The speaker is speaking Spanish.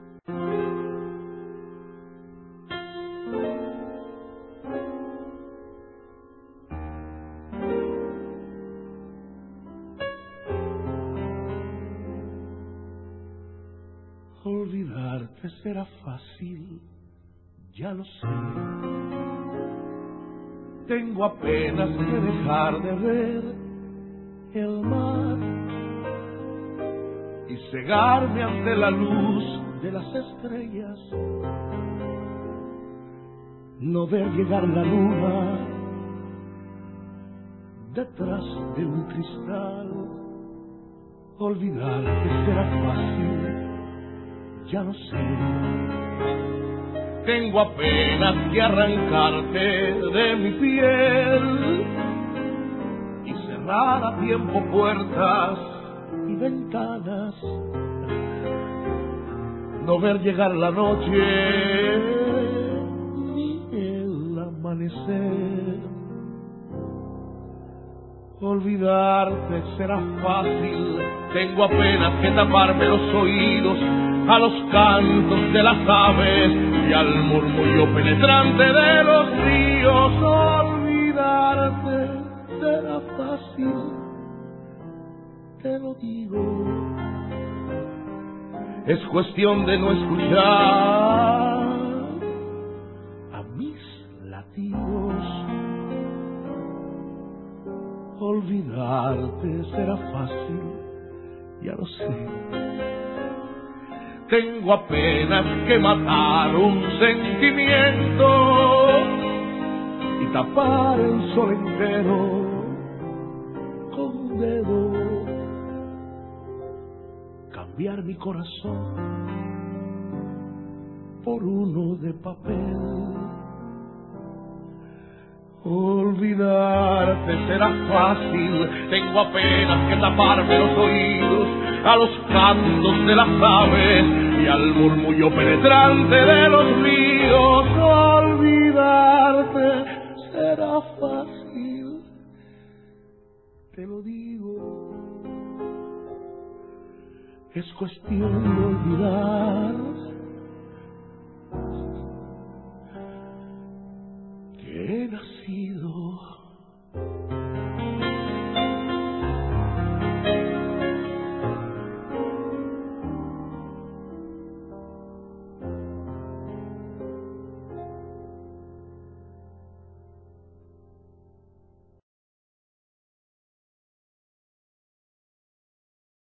Olvidarte será fácil, ya lo sé. Tengo apenas que dejar de ver el mar y cegarme ante la luz de las estrellas, no ver llegar la luna detrás de un cristal. Olvidarte será fácil, ya lo sé. Tengo apenas que arrancarte de mi piel y cerrar a tiempo puertas y ventanas, no ver llegar la noche ni el amanecer. Olvidarte será fácil, tengo apenas que taparme los oídos a los cantos de las aves y al murmullo penetrante de los ríos. Olvidarte será fácil, te lo digo, es cuestión de no escuchar a mis latidos. Olvidarte será fácil, ya lo sé. Tengo apenas que matar un sentimiento y tapar el sol entero con un dedo, cambiar mi corazón por uno de papel. Olvidarte será fácil, tengo apenas que taparme los oídos a los cantos de las aves y al murmullo penetrante de los ríos. Olvidarte será fácil, te lo digo, es cuestión de olvidar